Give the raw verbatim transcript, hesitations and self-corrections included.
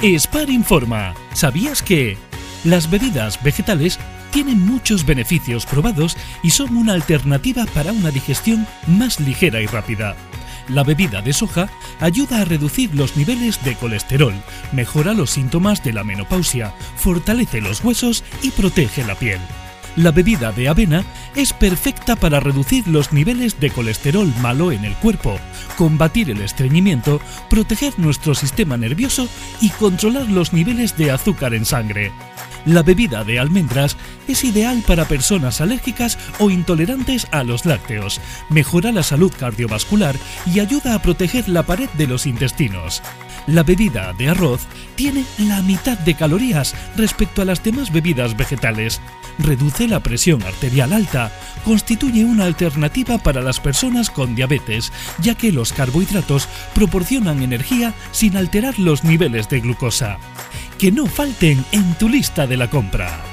Espar informa. ¿Sabías que las bebidas vegetales tienen muchos beneficios probados y son una alternativa para una digestión más ligera y rápida? La bebida de soja ayuda a reducir los niveles de colesterol, mejora los síntomas de la menopausia, fortalece los huesos y protege la piel. La bebida de avena es perfecta para reducir los niveles de colesterol malo en el cuerpo, combatir el estreñimiento, proteger nuestro sistema nervioso y controlar los niveles de azúcar en sangre. La bebida de almendras es ideal para personas alérgicas o intolerantes a los lácteos, mejora la salud cardiovascular y ayuda a proteger la pared de los intestinos. La bebida de arroz tiene la mitad de calorías respecto a las demás bebidas vegetales, reduce la presión arterial alta, constituye una alternativa para las personas con diabetes, ya que los carbohidratos proporcionan energía sin alterar los niveles de glucosa. Que no falten en tu lista de la compra.